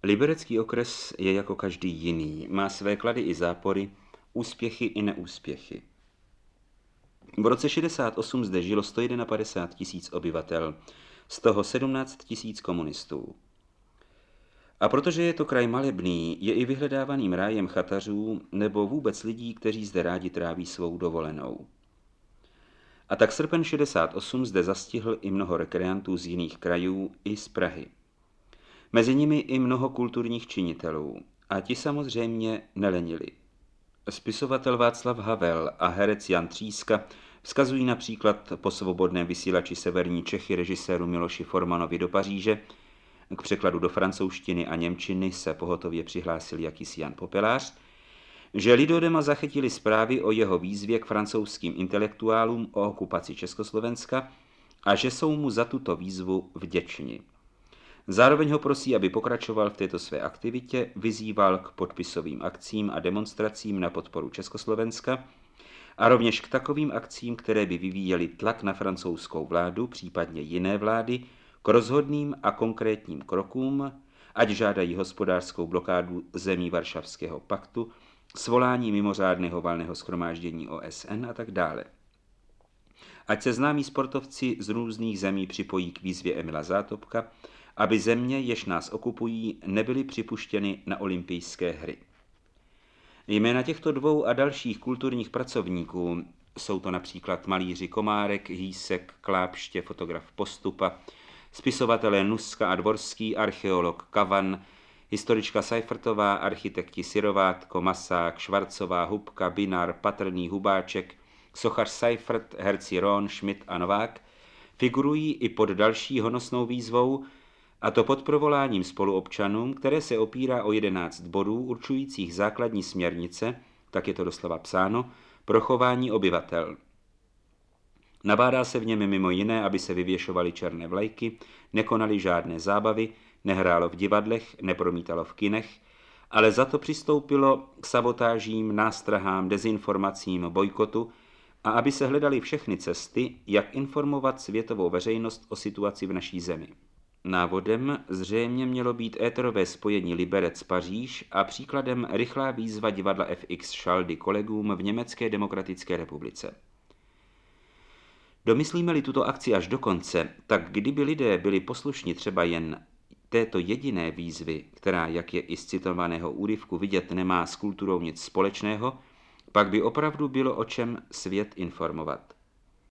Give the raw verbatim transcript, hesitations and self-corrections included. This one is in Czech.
Liberecký okres je jako každý jiný. Má své klady i zápory, úspěchy i neúspěchy. V roce šedesát osm zde žilo sto padesát jedna tisíc obyvatel, z toho sedmnáct tisíc komunistů. A protože je to kraj malebný, je i vyhledávaným rájem chatařů nebo vůbec lidí, kteří zde rádi tráví svou dovolenou. A tak srpen šedesát osm zde zastihl i mnoho rekreantů z jiných krajů i z Prahy. Mezi nimi i mnoho kulturních činitelů, a ti samozřejmě nelenili. Spisovatel Václav Havel a herec Jan Tříska vzkazují například po svobodném vysílači Severní Čechy režiséru Miloši Formanovi do Paříže. K překladu do francouzštiny a němčiny se pohotově přihlásil jakýsi Jan Popelář, že Lidodema zachytili zprávy o jeho výzvě k francouzským intelektuálům o okupaci Československa a že jsou mu za tuto výzvu vděční. Zároveň ho prosí, aby pokračoval v této své aktivitě, vyzýval k podpisovým akcím a demonstracím na podporu Československa a rovněž k takovým akcím, které by vyvíjely tlak na francouzskou vládu, případně jiné vlády, k rozhodným a konkrétním krokům, ať žádají hospodářskou blokádu zemí Varšavského paktu, svolání mimořádného valného shromáždění O S N a tak dále. Ať se známí sportovci z různých zemí připojí k výzvě Emila Zátopka, aby země, jež nás okupují, nebyly připuštěny na olympijské hry. Jména těchto dvou a dalších kulturních pracovníků, jsou to například malíři Komárek, Hýsek, Klápště, fotograf Postupa, spisovatelé Nuska a Dvorský, archeolog Kavan, historička Seifertová, architekti Sirovátko, Masák, Švarcová, Hubka, Binar, Patrný, Hubáček, sochař Seifert, herci Ron, Schmidt a Novák, figurují i pod další honosnou výzvou, a to pod provoláním spoluobčanům, které se opírá o jedenáct bodů určujících základní směrnice, tak je to doslova psáno, pro chování obyvatel. Nabádá se v něm mimo jiné, aby se vyvěšovaly černé vlajky, nekonaly žádné zábavy, nehrálo v divadlech, nepromítalo v kinech, ale za to přistoupilo k sabotážím, nástrahám, dezinformacím, bojkotu a aby se hledaly všechny cesty, jak informovat světovou veřejnost o situaci v naší zemi. Návodem zřejmě mělo být éterové spojení Liberec-Paříž a příkladem rychlá výzva divadla F X Schaldy kolegům v Německé demokratické republice. Domyslíme-li tuto akci až do konce, tak kdyby lidé byli poslušni třeba jen této jediné výzvy, která, jak je i z citovaného úryvku vidět, nemá s kulturou nic společného, pak by opravdu bylo o čem svět informovat.